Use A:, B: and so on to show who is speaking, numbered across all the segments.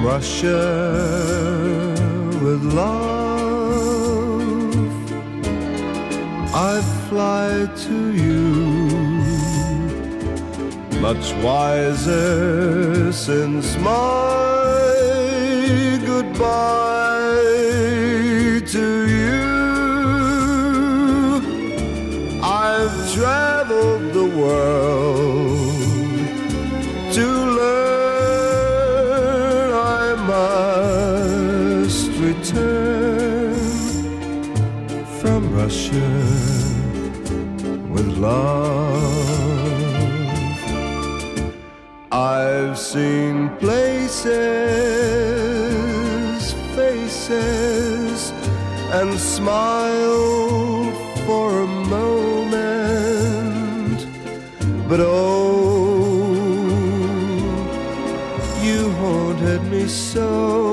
A: Russia with love. I fly to you, much wiser since my goodbye to you. I've traveled the world to learn I must return from Russia with love. I've seen places, faces, and smiled for a moment, but oh, you haunted me so.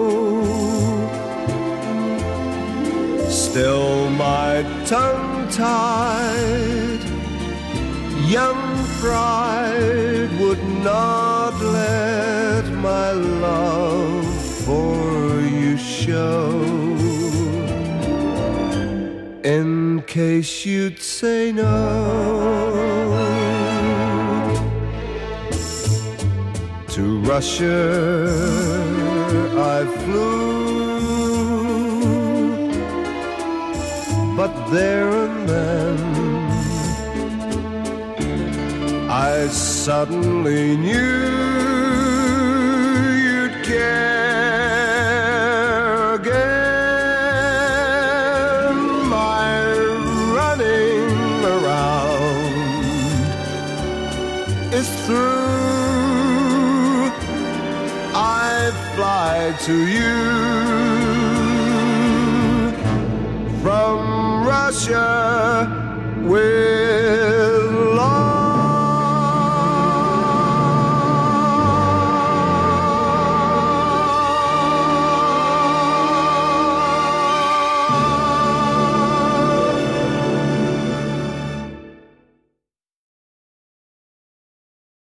A: Still my tongue-tied young pride would not let my love for you show, in case you'd say no. To Russia I flew, but there and then I suddenly knew you'd care again. My running around is through. I fly to you from Russia with